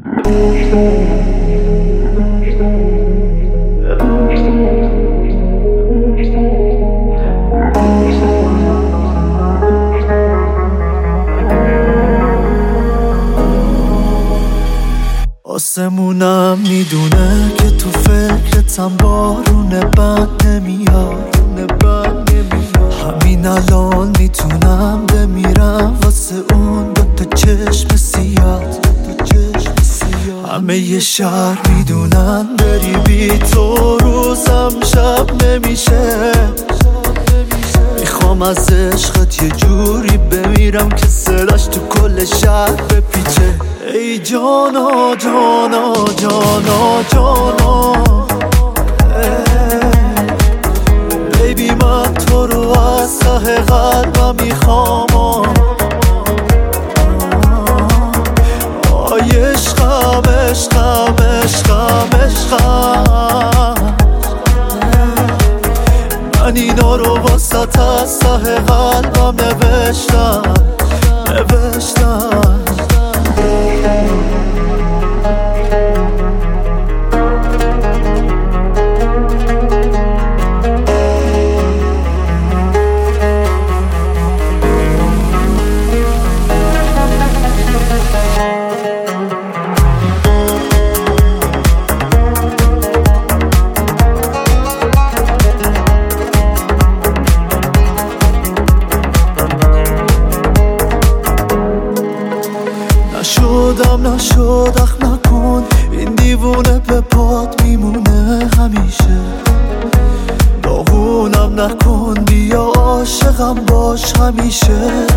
آسمونم میدونه که تو فکرتم بارونه بند نمیاد همین الان میتونم بمیرم واسه اون دوتا چشم سیاه همه یه شهر میدونن بری بی تو روزم شب نمیشه میخوام از عشقت یه جوری بمیرم که صداش تو کل شهر بپیچه ای جانا جانا جانا جانا بیبی من تو رو از ته قلبم میخوام عشقم عشقم عشقم عشقم من اینا رو واسط از ته قلبم نوشتم نشد اخ نکن این دیوونه به پات میمونه همیشه داغونم نکن بیا عاشقم باش همیشه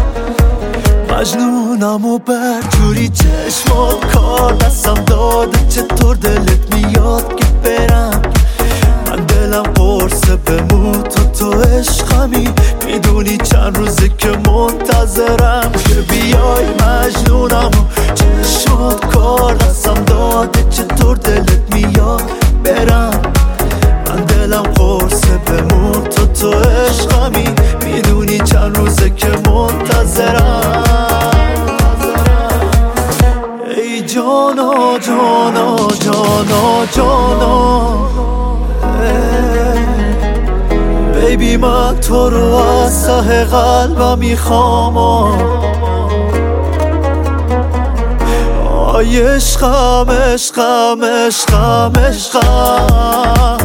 مجنونم و برجوری چشمات کار دستم داده چطور دلت میاد که برم من دلم قرصه بموت تو عشقمی میدونی چند روزه که منتظرم که بیای مجنونم و چشمات کار دستم داده چطور دلت میاد برم من دلم قرصه بموت تو عشقمی میدونی چند روزه که منتظرم ای جانا جانا جانا جانا بیبی من تو رو از ته قلبم میخوام عشقم عشقم عشقم عشقم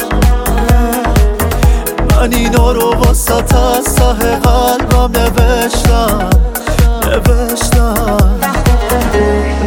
من اینا رو واسط از ته قلبم نوشتم